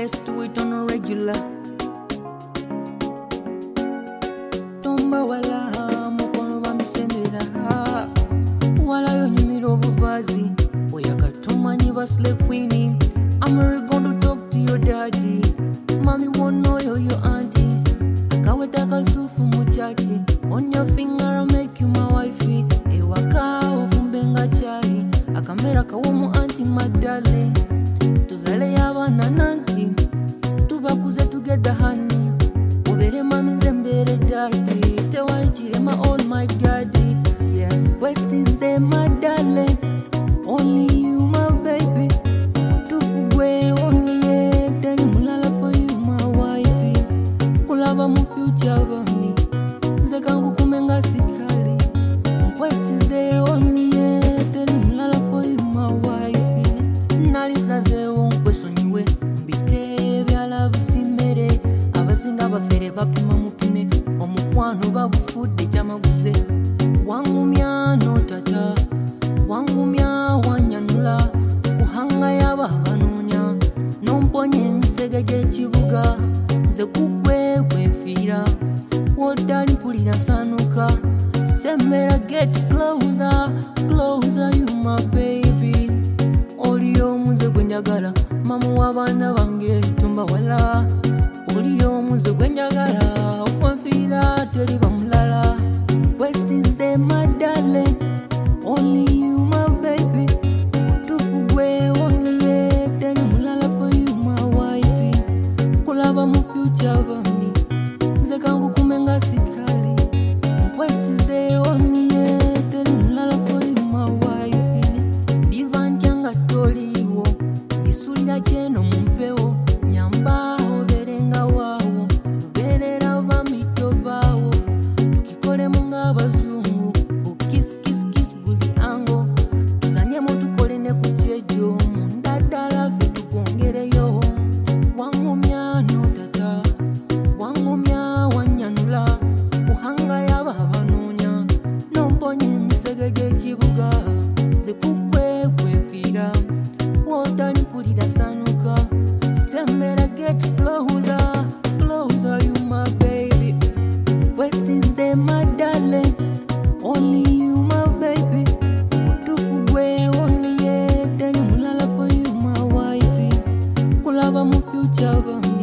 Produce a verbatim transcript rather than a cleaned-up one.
yes to it on a regular. Tomba wala mukono bamisembera wala yo nyimiro obuvazi oyakatumanyi basle queenie. I'm really gonna talk to your daddy. Mommy won't know you're your auntie. Akaweta kasufu muchachi. On your finger I'll make you my wifey. Ewaka ovumbenga chai. Akamera kawomu auntie my darling. Tuzale yabana nanti. Tubakuze together honey. Ubere mami zembere daddy. Tewaichire my all my daddy. Yeah, wesize my darling. Only you my baby. Mu future bami zekangu kumenga sikali nkwesize onye teri mulala for you my wife nalisaze onkwesonyiwe mbite byala bisimere abasinga bafere bapima mupime omukwano babufudde jamaguze wangumya no tata wangumya wanyanula kuhanga yaba abanunya nomponye emisege gy'ekibuga ze kugwe kwefira wodali mpulira sanuka semera get closer closer you my baby oliyo muze gwenjagala mamu w'abaana bange tumba wala oliyo muze gwenjagala okwefira teri bamulala wesize my darling only you my baby tufugwe only ye teri mulala for you my wife kulaba mu future bami zekangu kumenga sikali nkwesize onye teri mulala for you my wife divanjanga toliwo isulira cheno mumpewo nyamba oberenga wawo berera bamito bawo tukikole munga abazungu ukis kiss kiss buli ango tuzanye mu tukole ne kuchejo mundadala fe tukongereyo wangumya no tata wangumya wanyanula kuhanga yaba abanunya nomponye emisege gy'ekibuga ze kugwe kwefira wotali mpulira sanuka semera get closer closer you my baby wesize my darling only you my baby tufugwe only ye teri mulala for you my wife kulaba mu future bami